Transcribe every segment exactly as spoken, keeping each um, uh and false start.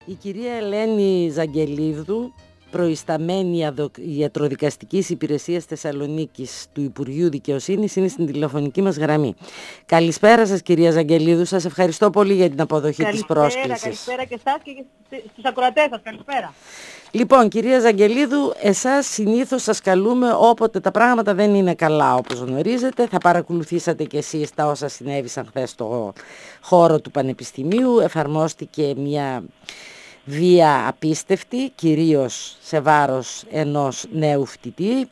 Η κυρία Ελένη Ζαγγελίδου, προϊσταμένη ιατροδικαστικής υπηρεσίας Θεσσαλονίκης του Υπουργείου Δικαιοσύνης, είναι στην τηλεφωνική μας γραμμή. Καλησπέρα σας, κυρία Ζαγγελίδου, σας ευχαριστώ πολύ για την αποδοχή καλησπέρα, της πρόσκλησης. Καλησπέρα και εσάς και στους ακροατές σας, καλησπέρα. Λοιπόν, κυρία Ζαγγελίδου, εσάς συνήθως σας καλούμε όποτε τα πράγματα δεν είναι καλά, όπως γνωρίζετε. Θα παρακολουθήσατε κι εσείς τα όσα συνέβησαν χθες στο χώρο του Πανεπιστημίου. Εφαρμόστηκε μια βία απίστευτη, κυρίως σε βάρος ενός νέου φοιτητή.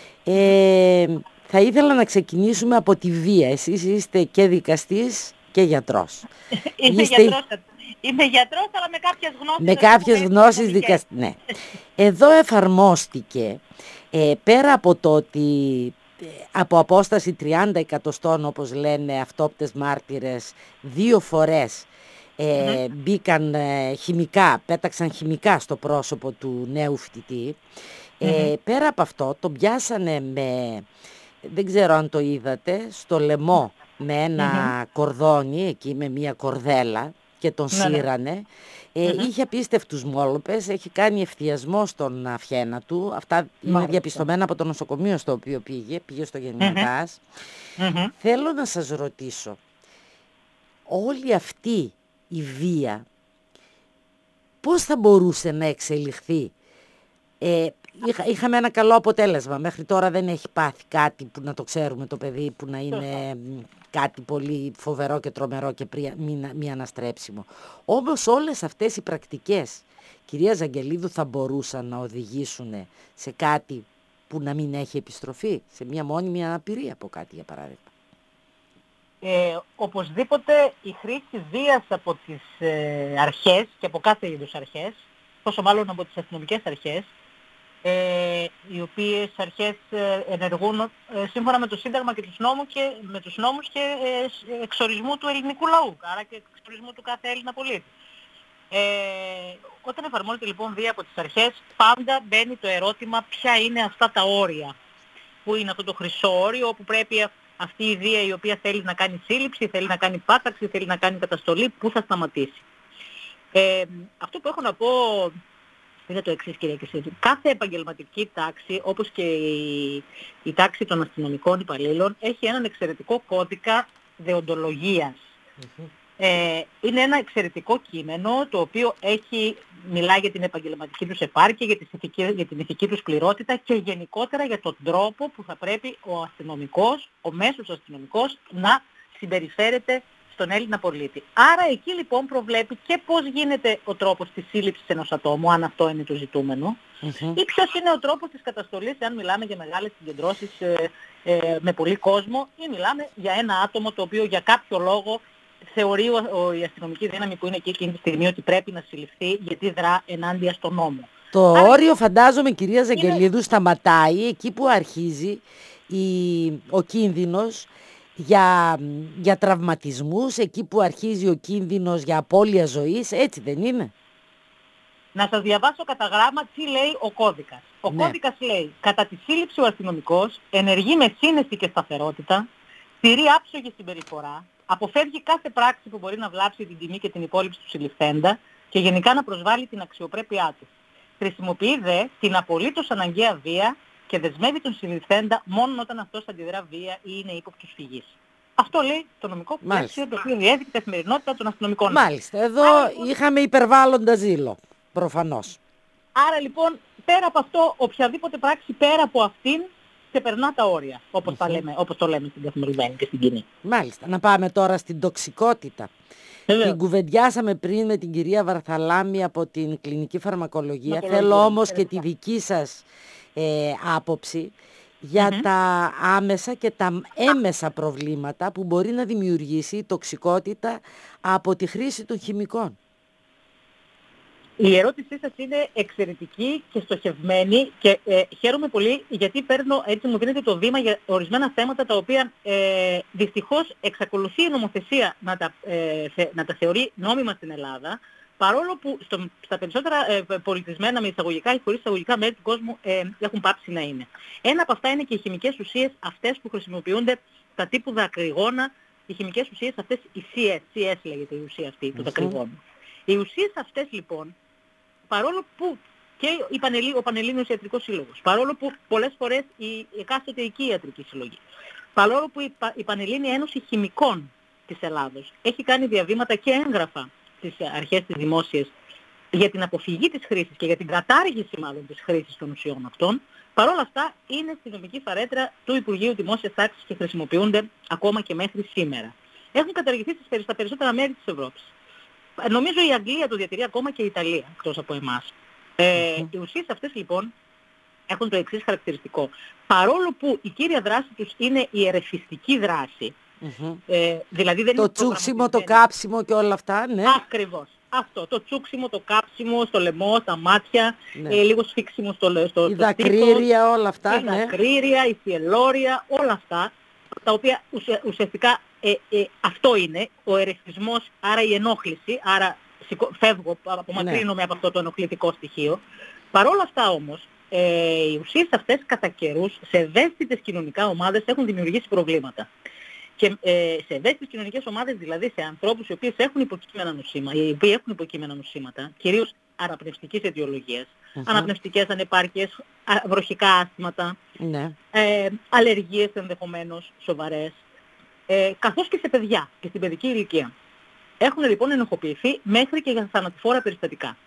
Ε, θα ήθελα να ξεκινήσουμε από τη βία. Εσείς είστε και δικαστής και γιατρός. Είμαι είστε... γιατρός, είμαι γιατρός, αλλά με κάποιες γνώσεις. Με κάποιες γνώσεις δικαστή, ναι. Εδώ εφαρμόστηκε, ε, πέρα από το ότι ε, από απόσταση τριάντα εκατοστών, όπως λένε αυτόπτες μάρτυρες, δύο φορές ε, mm-hmm. μπήκαν ε, χημικά, πέταξαν χημικά στο πρόσωπο του νέου φοιτητή. Ε, mm-hmm. Πέρα από αυτό, τον πιάσανε με, δεν ξέρω αν το είδατε, στο λαιμό με ένα mm-hmm. κορδόνι, εκεί με μια κορδέλα, και τον mm-hmm. σύρανε. Ε, mm-hmm. Είχε απίστευτους μόλοπες, έχει κάνει ευθιασμό στον αυχένα του. Αυτά mm-hmm. είναι διαπιστωμένα από το νοσοκομείο στο οποίο πήγε, πήγε στο Γεννηματάς. Mm-hmm. Θέλω να σας ρωτήσω, όλη αυτή η βία πώς θα μπορούσε να εξελιχθεί? Ε, είχα, είχαμε ένα καλό αποτέλεσμα. Μέχρι τώρα δεν έχει πάθει κάτι που να το ξέρουμε το παιδί, που να είναι κάτι πολύ φοβερό και τρομερό και πρια, μη, μη αναστρέψιμο. Όμως όλες αυτές οι πρακτικές, κυρία Ζαγγελίδου, θα μπορούσαν να οδηγήσουν σε κάτι που να μην έχει επιστροφή, σε μια μόνιμη αναπηρία από κάτι, για παράδειγμα. Ε, οπωσδήποτε η χρήση βίας από τις ε, αρχές και από κάθε είδους αρχές, πόσο μάλλον από τις αστυνομικές αρχές, ε, οι οποίες αρχές ε, ενεργούν ε, σύμφωνα με το Σύνταγμα και τους νόμους και, με τους νόμους και ε, εξορισμού του ελληνικού λαού, άρα και εξορισμού του κάθε Έλληνα πολίτη. Ε, όταν εφαρμόζεται λοιπόν βία από τις αρχές, πάντα μπαίνει το ερώτημα ποια είναι αυτά τα όρια. Πού είναι αυτό το χρυσό όριο όπου πρέπει αυτή η βία η οποία θέλει να κάνει σύλληψη, θέλει να κάνει πάταξη, θέλει να κάνει καταστολή, πού θα σταματήσει. Ε, αυτό που έχω να πω είναι το εξής, κυρία Κεσίδου. Κάθε επαγγελματική τάξη, όπως και η, η τάξη των αστυνομικών υπαλλήλων, έχει έναν εξαιρετικό κώδικα δεοντολογίας. Mm-hmm. Ε, είναι ένα εξαιρετικό κείμενο το οποίο έχει, μιλάει για την επαγγελματική τους επάρκεια, για, ηθική, για την ηθική τους πληρότητα και γενικότερα για τον τρόπο που θα πρέπει ο αστυνομικός, ο μέσος αστυνομικός να συμπεριφέρεται στον Έλληνα πολίτη. Άρα εκεί λοιπόν προβλέπει και πώς γίνεται ο τρόπος της σύλληψης ενός ατόμου, αν αυτό είναι το ζητούμενο, mm-hmm. ή ποιος είναι ο τρόπος της καταστολής, αν μιλάμε για μεγάλες συγκεντρώσεις ε, ε, με πολύ κόσμο, ή μιλάμε για ένα άτομο το οποίο για κάποιο λόγο θεωρεί ο, ο, η αστυνομική δύναμη που είναι εκεί εκείνη τη στιγμή ότι πρέπει να συλληφθεί γιατί δρά ενάντια στον νόμο. Το Άρα, όριο, φαντάζομαι, κυρία Ζαγγελίδου, είναι... σταματάει εκεί που αρχίζει η, ο κίνδυνος για, για τραυματισμούς, εκεί που αρχίζει ο κίνδυνος για απώλεια ζωής, έτσι δεν είναι? Να σας διαβάσω κατά γράμμα τι λέει ο κώδικας. Ο ναι. κώδικας λέει, κατά τη σύλληψη ο αστυνομικός ενεργεί με σύνεση και σταθερότητα, τηρεί άψογη συμπεριφορά, αποφεύγει κάθε πράξη που μπορεί να βλάψει την τιμή και την υπόλοιψη του συλληφθέντα και γενικά να προσβάλλει την αξιοπρέπειά του. Χρησιμοποιεί δε την απολύτως αναγκαία βία και δεσμεύει τον συλληφθέντα μόνο όταν αυτός αντιδρά βία ή είναι ύποπτος φυγής. Αυτό λέει το νομικό πλαίσιο το οποίο διέδειξε η καθημερινότητα των αστυνομικών. Μάλιστα. Εδώ Άρα, λοιπόν, είχαμε υπερβάλλοντα ζήλο, προφανώς. Άρα λοιπόν, πέρα από αυτό, οποιαδήποτε πράξη πέρα από αυτήν ξεπερνά τα όρια, όπως, mm-hmm. λέμε, όπως το λέμε στην καθημερινή και στην κοινή. Μάλιστα. Να πάμε τώρα στην τοξικότητα. Βέβαια. Την κουβεντιάσαμε πριν με την κυρία Βαρθαλάμη από την κλινική φαρμακολογία. Φαρμακολογία. Θέλω όμως και τη δική σας ε, άποψη για mm-hmm. τα άμεσα και τα έμεσα προβλήματα που μπορεί να δημιουργήσει η τοξικότητα από τη χρήση των χημικών. Η ερώτησή σας είναι εξαιρετική και στοχευμένη και ε, χαίρομαι πολύ γιατί παίρνω, έτσι μου δίνετε το βήμα για ορισμένα θέματα τα οποία ε, δυστυχώς εξακολουθεί η νομοθεσία να τα, ε, θε, να τα θεωρεί νόμιμα στην Ελλάδα, παρόλο που στο, στα περισσότερα ε, πολιτισμένα με εισαγωγικά ή χωρίς εισαγωγικά μέρη του κόσμου ε, έχουν πάψει να είναι. Ένα από αυτά είναι και οι χημικές ουσίες αυτές που χρησιμοποιούνται στα τύπου δακρυγόνα, οι χημικές ουσίες αυτές, η σι ες, σι ες λέγεται η ουσία αυτή του mm-hmm. δακρυγόνου. Οι ουσίες αυτές λοιπόν παρόλο που και η Πανελλή, ο Πανελλήνιος Ιατρικός Σύλλογος, παρόλο που πολλές φορές η, η εκάστοτε εκεί ιατρική συλλογή, παρόλο που η, η Πανελλήνια Ένωση Χημικών της Ελλάδος έχει κάνει διαβήματα και έγγραφα στις αρχές της δημόσιας για την αποφυγή της χρήσης και για την κατάργηση μάλλον της χρήσης των ουσιών αυτών, παρόλα αυτά είναι στη νομική φαρέτρα του Υπουργείου Δημόσιας Τάξης και χρησιμοποιούνται ακόμα και μέχρι σήμερα. Έχουν καταργηθεί στις, στα περισσότερα μέρη της Ευρώπης. Νομίζω η Αγγλία το διατηρεί ακόμα και η Ιταλία, εκτός από εμάς. Ε, mm-hmm. Οι ουσίες αυτές λοιπόν έχουν το εξής χαρακτηριστικό. Παρόλο που η κύρια δράση τους είναι η ερεφιστική δράση, mm-hmm. ε, δηλαδή δεν το είναι τσούξιμο, το κάψιμο και όλα αυτά, ναι. Ακριβώς. Αυτό, το τσούξιμο, το κάψιμο στο λαιμό, στα μάτια, ναι. ε, λίγο σφίξιμο στο, στο, η δακρύρια, όλα αυτά, η ναι. δακρύρια, η θυελώρια, όλα αυτά, τα οποία ουσια, ουσιαστικά ε, ε, αυτό είναι, ο ερεθισμός, άρα η ενόχληση, άρα φεύγω, απομακρύνομαι ναι. από αυτό το ενοχλητικό στοιχείο. Παρ' όλα αυτά όμως, ε, οι ουσίες αυτές κατά καιρούς σε ευαίσθητες κοινωνικά ομάδες έχουν δημιουργήσει προβλήματα. Και ε, σε ευαίσθητες κοινωνικές ομάδες, δηλαδή σε ανθρώπους οι οποίοι έχουν υποκείμενα νοσήματα, οι οποίοι έχουν υποκείμενα νοσήματα, κυρίως αναπνευστικής αιτιολογίας, uh-huh. αναπνευστικές ανεπάρκειες, βροχικά άσθματα, ναι. ε, αλλεργίες ενδεχομένως σοβαρές, ε, καθώς και σε παιδιά και στην παιδική ηλικία. Έχουν λοιπόν ενοχοποιηθεί μέχρι και για θανατηφόρα περιστατικά.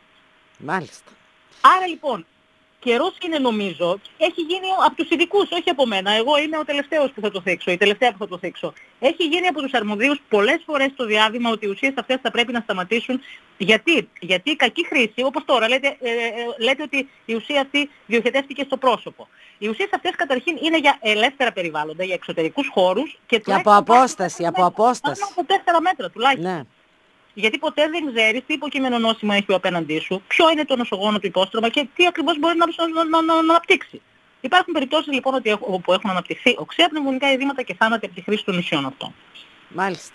Μάλιστα. Άρα λοιπόν, καιρός είναι νομίζω, έχει γίνει από τους ειδικούς, όχι από μένα. Εγώ είμαι ο τελευταίος που θα το θίξω, η τελευταία που θα το θίξω. Έχει γίνει από τους αρμοδίους πολλές φορές το διάβημα ότι οι ουσίες αυτές θα πρέπει να σταματήσουν. Γιατί, Γιατί η κακή χρήση, όπως τώρα λέτε, ε, ε, λέτε ότι η ουσία αυτή διοχετεύτηκε στο πρόσωπο. Οι ουσίες αυτές καταρχήν είναι για ελεύθερα περιβάλλοντα, για εξωτερικούς χώρους και, και από απόσταση, από απόσταση. Από τέσσερα μέτρα τουλάχιστον. Ναι. Γιατί ποτέ δεν ξέρεις τι υποκείμενο νόσημα έχει ο απέναντί σου, ποιο είναι το νοσογόνο του υπόστρωμα και τι ακριβώς μπορεί να, να, να, να, να αναπτύξει. Υπάρχουν περιπτώσεις λοιπόν ότι έχω, όπου έχουν αναπτυχθεί οξέα πνευμονικά ειδήματα και θάνατοι από τη χρήση των ουσιών αυτών. Μάλιστα.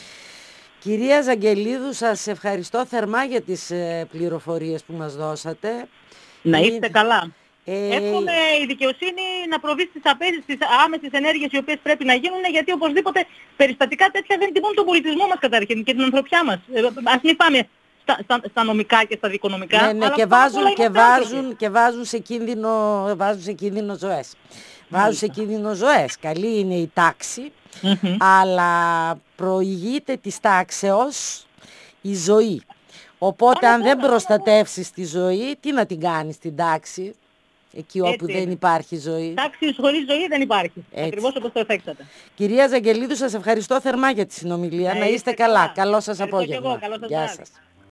Κυρία Ζαγγελίδου, σας ευχαριστώ θερμά για τις ε, πληροφορίες που μας δώσατε. Να είστε καλά. Ε... Εύχομαι η δικαιοσύνη να προβεί στις απαιτήσεις, στις άμεσες ενέργειες οι οποίες πρέπει να γίνουν, γιατί οπωσδήποτε περιστατικά τέτοια δεν τιμούν τον πολιτισμό μας καταρχήν και την ανθρωπιά μας. Ε, ας μην πάμε στα, στα, στα νομικά και στα δικονομικά. Ναι, ναι, και βάζουν, και, βάζουν, και βάζουν, σε κίνδυνο, βάζουν σε κίνδυνο ζωές. Βάζουν σε κίνδυνο ζωές. Καλή είναι η τάξη, mm-hmm. αλλά προηγείται της τάξεως η ζωή. Οπότε αν δεν προστατεύσεις τη ζωή, τι να την κάνεις την τάξη? Εκεί όπου έτσι δεν υπάρχει ζωή. Τάξη χωρίς ζωή δεν υπάρχει. Έτσι. Ακριβώς όπως το εφέξατε. Κυρία Ζαγγελίδου, σας ευχαριστώ θερμά για τη συνομιλία. Ε, να είστε καλά. καλά. Καλό σας απόγευμα. Καλό σας Γεια σας.